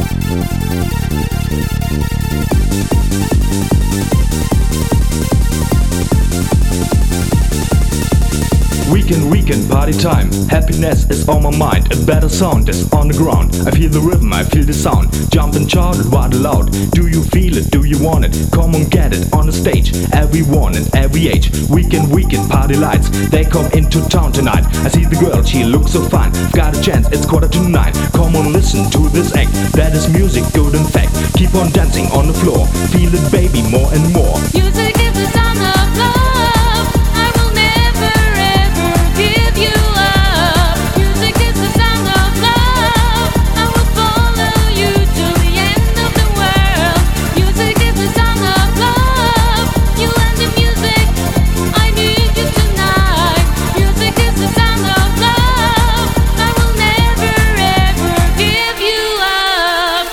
Weekend, party time. Happiness is on my mind. A better sound is on the ground. I feel the rhythm, I feel the sound. Jump and shout it wide aloud. Do you feel it? Do you want it? Come on, get it on the stage. Everyone and every age. Weekend, party lights. They come into town tonight. I see the girl, she looks so fine. Got a chance, it's 8:45. Come on, listen to this act. That is music, good in fact. Keep on dancing on the floor. Feel it, baby, more and more. Music is the sound of love. I will never ever give you up. Music is the sound of love. I will follow you till the end of the world. Music is the sound of love. You and the music, I need you tonight. Music is the sound of love. I will never ever give you up.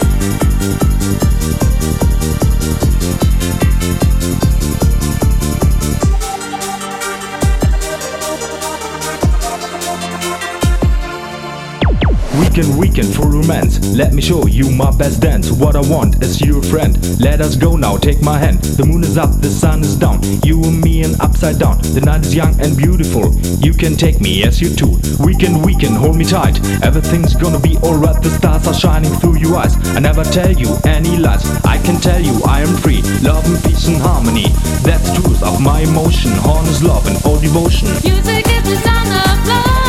Weekend for romance. Let me show you my best dance. What I want is your friend. Let us go now, take my hand. The moon is up, the sun is down. You and me and upside down. The night is young and beautiful. You can take me as you too. Weekend, hold me tight. Everything's gonna be alright. The stars are shining through your eyes. I never tell you any lies. I can tell you I am free. Love and peace and harmony. That's the truth of my emotion. Honest love and all devotion. Music is the sound of love.